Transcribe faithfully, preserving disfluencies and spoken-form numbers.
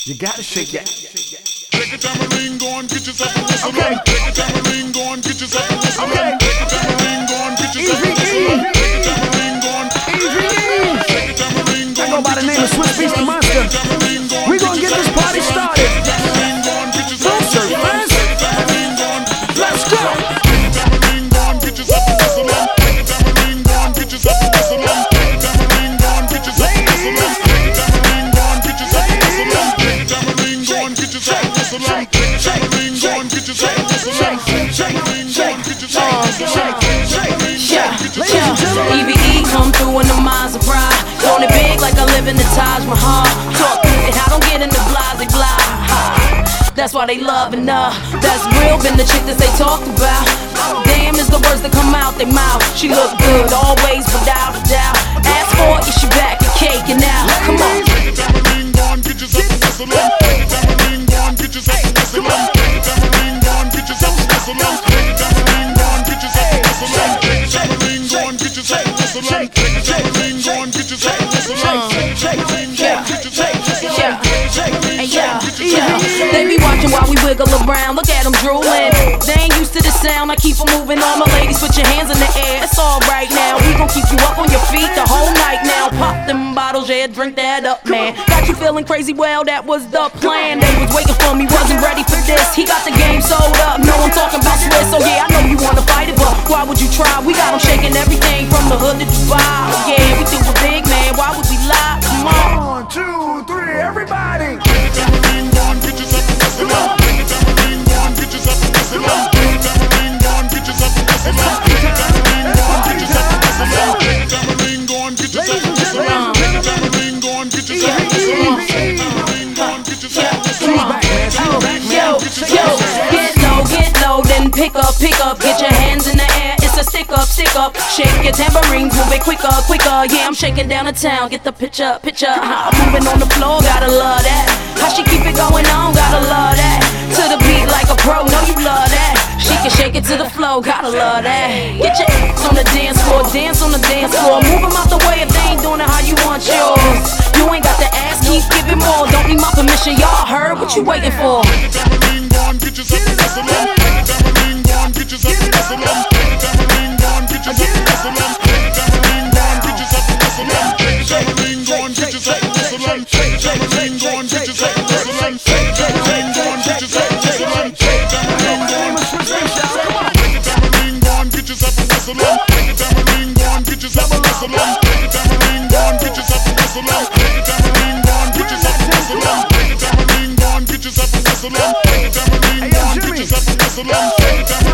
You gotta shake that. Take a tambourine, go and get yourself a whistle. Okay. Take a tambourine, go and get yourself a whistle. Okay. Take a tambourine, go and get yourself a whistle. Take a tambourine, go and take a tambourine, go I go by the name of Swiss Beast the Monster. We gonna get this party started. Don't surf, man. Let's go. Take a tambourine, go and get yourself a whistle. Take a tambourine, go and get yourself a whistle. Take a tambourine, go and get yourself a whistle. Take a tambourine, go and get yourself a whistle. Take a tambourine, go and get yourself a whistle. Take a tambourine, go and get yourself a whistle. Take a tambourine, go and get yourself a whistle. Yeah, E B E come through in the Maserati. Doing it big like I live in the Taj Mahal. Talk through it, I don't get in the blase blah. That's why they loving her. That's real, been the chick that they talked about. Damn is the words that come out they mouth. She look good always, without a doubt. Ask for it, she back and caking out. Come on. Take a tambourine, go and get yourself a whistle. Take a tambourine, go and get yourself a whistle. Take a tambourine, go and get yourself a whistle. Take a tambourine, go and get yourself a whistle. Take a tambourine, go and get yourself a whistle. Take a tambourine, go and get yourself a whistle. Take a tambourine, go and get yourself a whistle. Hey, yeah, yeah. They be watching while we wiggle around. Look at them drooling. They ain't used to the sound. I keep them moving. All my ladies, put your hands in the air. It's alright now. We gon' keep you up on your feet the whole night now. Pop them bottles, yeah, drink that up, man. Got you feeling crazy? Well, that was the plan. They was waiting for me, wasn't ready for this. He got the game sold up. No, I'm talking about Swiss. So yeah, I know you wanna fight it, but why would you try? We got them shaking everything from the hood to Dubai. Oh, yeah, we do a big man. Why would we lie? Come on. One, two, three, everybody. Take a tambourine, go and get yourself a whistle. Take a tambourine, go and get yourself a whistle. Take a tambourine, go and get yourself a whistle. Take a tambourine, go and get yourself a whistle. Take a tambourine, go and get yourself a whistle. Take a tambourine, go and get yourself a whistle. Take a tambourine, go and get yourself a whistle. Yo, yo, get low, get low, then pick up, pick up, get your hands in the air. It's a stick up, stick up. Shake your tambourines, move it quicker, quicker. Yeah, I'm shaking down the town. Get the picture, picture. Uh, moving on the floor, gotta love that. How she keep it going on, gotta love that. To the beat like a pro, know you love that. She can shake it to the flow, gotta love that. Get your ass on the dance floor, dance on the dance floor. Move them out the way if they ain't doing it how you want yours. You ain't got the ass, keep giving more. Don't need my permission, y'all heard what you waiting for. Take a tambourine, go and get yourself a whistle. Take a tambourine, go and get yourself a whistle. Take a tambourine, go and get yourself a whistle. Take a tambourine, go and get yourself a whistle. Take a tambourine, go and get yourself a whistle. Take a tambourine, go and get yourself a whistle. Take a tambourine, go and get yourself a whistle. Take a tambourine, go and get yourself a whistle. Take a tambourine, go and get yourself a whistle. Take a tambourine, go and get yourself a whistle. Take a tambourine, go and get yourself a whistle. Take a tambourine, go and get yourself a whistle. Take a tambourine, go and get yourself a whistle. Take a tambourine, go and get yourself a whistle.